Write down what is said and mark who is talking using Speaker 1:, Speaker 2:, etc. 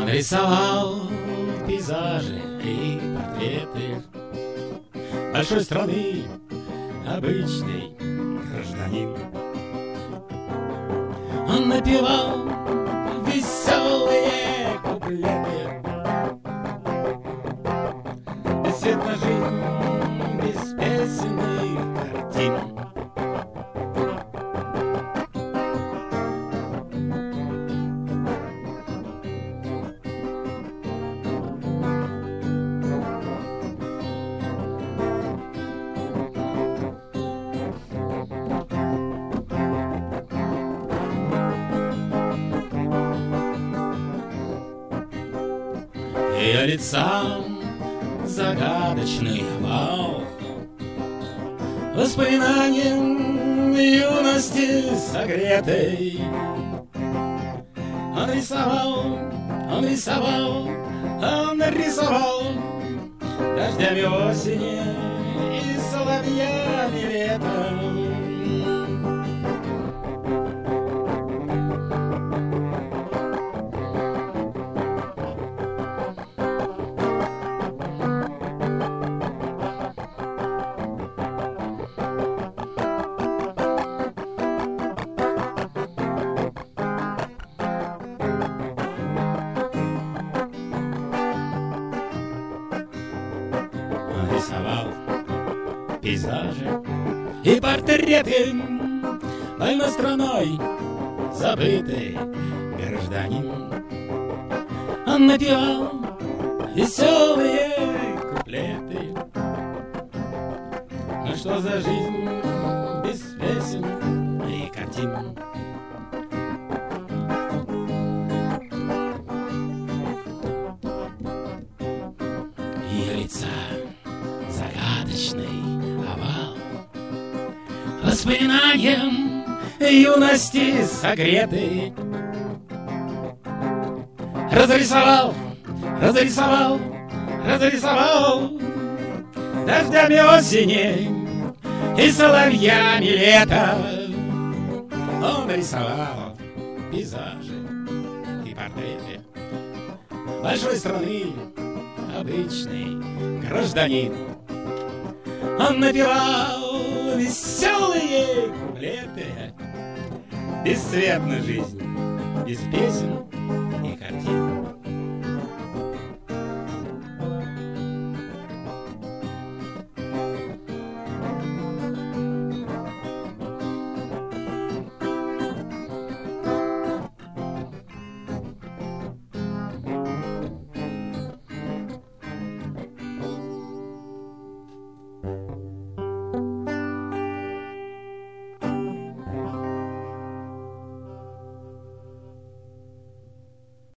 Speaker 1: Он рисовал пейзажи и портреты большой страны, обычный гражданин. Он напевал веселые куплеты, бесцветна жизнь без песен и картин. Ее лицам загадочный овал, воспоминанием юности согретой. Он рисовал, он рисовал, он рисовал дождями осени и соловьями летом. Рисовал пейзажи и портреты больной страной забытый гражданин. Он напевал веселые куплеты. Ну что за жизнь без песен и картин? Ее лица загадочный овал, воспоминанием юности согретый. Разрисовал, разрисовал, разрисовал дождями осени и соловьями лета. Он рисовал пейзажи и портреты большой страны, обычный гражданин. Он напевал веселые куплеты. Бесцветна жизнь без песен и картин.